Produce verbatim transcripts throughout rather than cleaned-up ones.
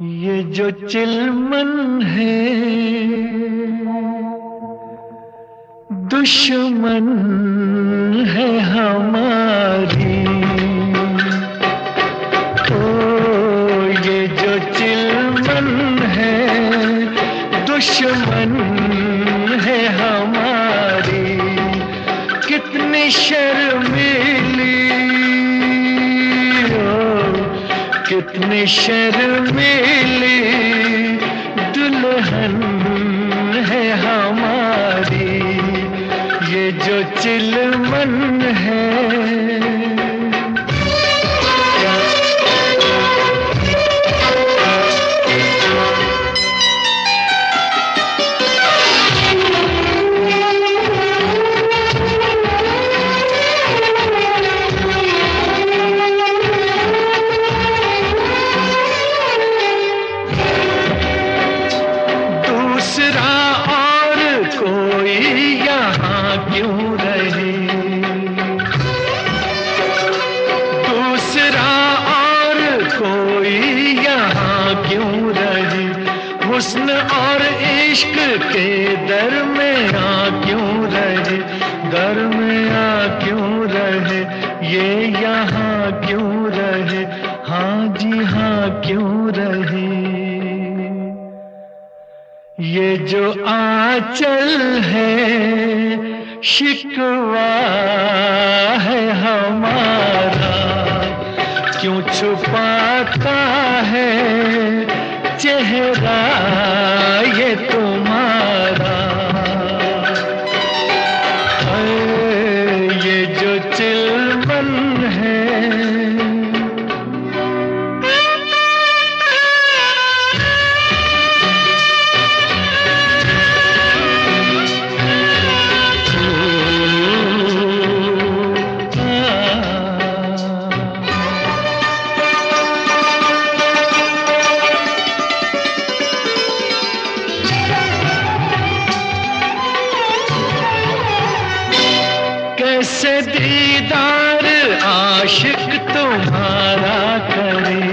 ये जो चिलमन है दुश्मन है हमारी। ओ ये जो चिलमन है दुश्मन है हमारी। कितनी शर्मीली कितनी शर्मीली दुल्हन है हमारी। ये जो चिलमन है क्यों रहे दूसरा और कोई यहाँ क्यों रहे। हुस्न और इश्क के दरमियाँ क्यों रहे दरमियाँ क्यों रहे। ये यहाँ क्यों रहे हाँ जी हाँ क्यों रहे। ये जो आंचल है शिकवा है हमारा। क्यों छुपाता है चेहरा ये तुम्हारा। ये जो चिलमन है कैसे दीदार आशिक तुम्हारा करे।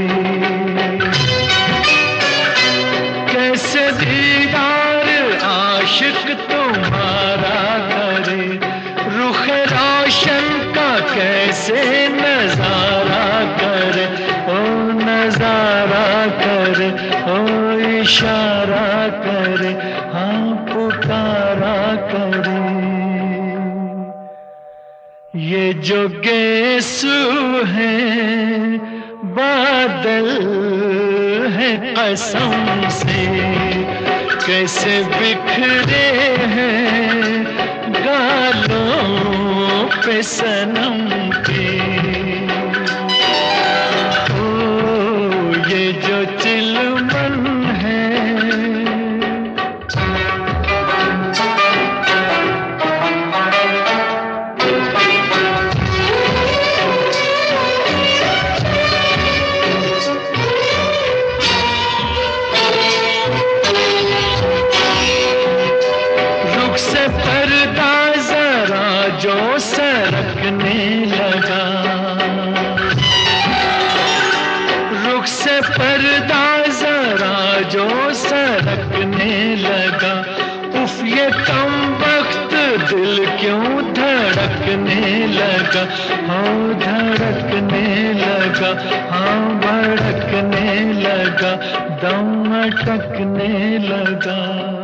कैसे दीदार आशिक तुम्हारा करे। रुख रोशन का कैसे नजारा करे ओ नजारा करे ओ इशारा करे हाँ पुकारा करे। ये जो गेसू है बादल है कसम से। कैसे बिखरे हैं गालों पे सनम के। ओ ये जो चिलमन है से पर्दा जरा जो सरकने लगा। रुख से पर्दा जरा जो सरकने लगा। उफ ये कम वक्त दिल क्यों धड़कने लगा हाँ धड़कने लगा हाँ भड़कने लगा दम अटकने लगा।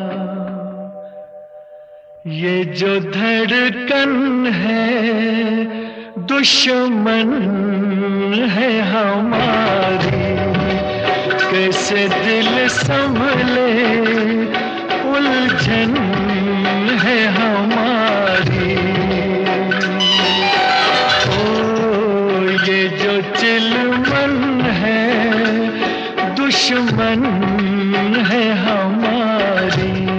ये जो धड़कन है दुश्मन है हमारी। कैसे दिल संभले उलझन है हमारी। ओ ये जो चिलमन है दुश्मन है हमारी।